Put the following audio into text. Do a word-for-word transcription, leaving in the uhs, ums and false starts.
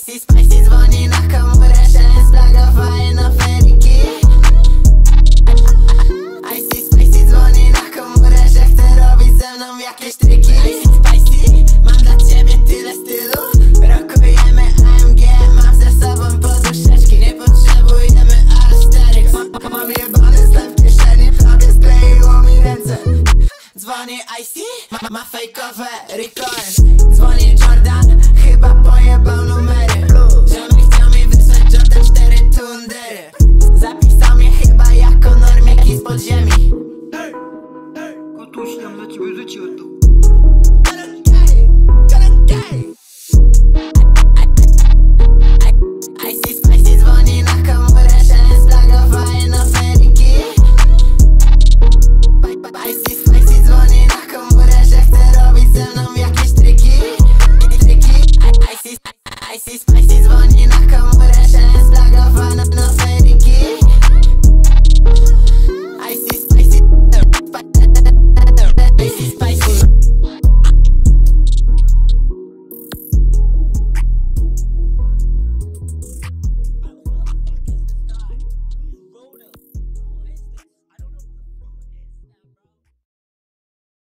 Icy Spicy dzwoni na komórę, szans blaga fajna feriki. Icy Spicy dzwoni na komórę, że chce robić ze mną jakieś triki. Icy Spicy, mam dla ciebie tyle stylu. Rokujemy A M G, mam ze sobą poduszeczki. Nie potrzebujemy Asterix. Mam jebany sklep w kieszeni, prawie skleiło mi ręce. Dzwoni Icy, ma, ma fejkowe record. Dzwoni John